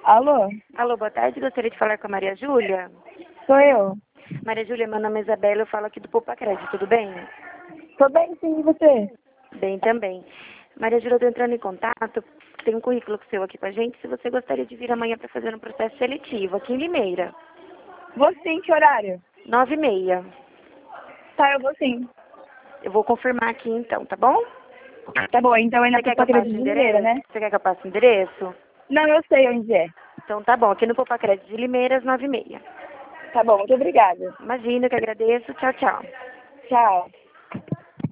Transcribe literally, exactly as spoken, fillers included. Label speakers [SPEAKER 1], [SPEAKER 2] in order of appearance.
[SPEAKER 1] Alô?
[SPEAKER 2] Alô, boa tarde. Gostaria de falar com a Maria Júlia.
[SPEAKER 1] Sou eu.
[SPEAKER 2] Maria Júlia, meu nome é Isabela, eu falo aqui do Poupa Crédito, tudo bem?
[SPEAKER 1] Tô bem, sim, e você?
[SPEAKER 2] Bem também. Maria Júlia, eu tô entrando em contato, tem um currículo seu aqui com a gente, se você gostaria de vir amanhã para fazer um processo seletivo aqui em Limeira.
[SPEAKER 1] Vou sim, que horário?
[SPEAKER 2] Nove e meia.
[SPEAKER 1] Tá, eu vou sim.
[SPEAKER 2] Eu vou confirmar aqui então, tá bom?
[SPEAKER 1] Tá bom, então é na
[SPEAKER 2] Você quer que eu
[SPEAKER 1] Poupa
[SPEAKER 2] passe
[SPEAKER 1] de
[SPEAKER 2] o
[SPEAKER 1] Limeira,
[SPEAKER 2] endereço?
[SPEAKER 1] né?
[SPEAKER 2] Você quer que eu passe o endereço?
[SPEAKER 1] Não, eu sei onde é.
[SPEAKER 2] Então tá bom, aqui no Poupa Crédito de Limeira, às nove e meia.
[SPEAKER 1] Tá bom, muito obrigada.
[SPEAKER 2] Imagina, que agradeço. Tchau, tchau.
[SPEAKER 1] Tchau.